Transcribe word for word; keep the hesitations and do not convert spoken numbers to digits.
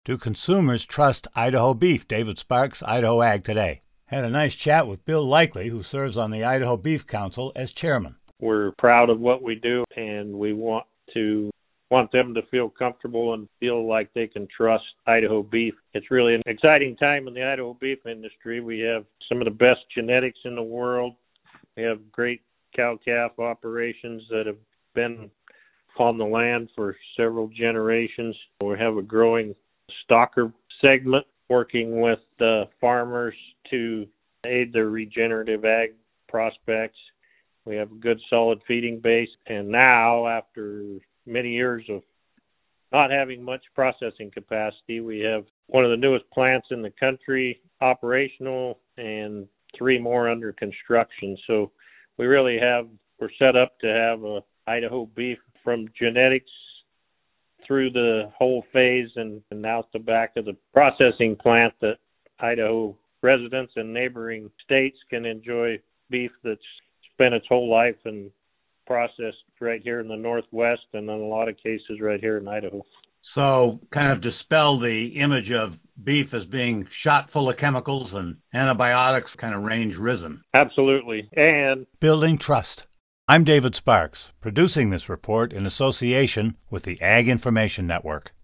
Do consumers trust Idaho beef? David Sparks, Idaho Ag Today. Had a nice chat with Bill Likely, who serves on the Idaho Beef Council as chairman. We're proud of what we do, and we want to want them to feel comfortable and feel like they can trust Idaho beef. It's really an exciting time in the Idaho beef industry. We have some of the best genetics in the world. We have great cow-calf operations that have been on the land for several generations. We have a growing stocker segment working with uh, farmers to aid their regenerative ag prospects. We have a good solid feeding base, and now after many years of not having much processing capacity, we have one of the newest plants in the country operational and three more under construction. So we really have, we're set up to have a Idaho beef from genetics through the whole phase and, and out the back of the processing plant that Idaho residents and neighboring states can enjoy beef that's spent its whole life and processed right here in the Northwest and in a lot of cases right here in Idaho. So kind of dispel the image of beef as being shot full of chemicals and antibiotics, kind of range risen. Absolutely. And building trust. I'm David Sparks, producing this report in association with the Ag Information Network.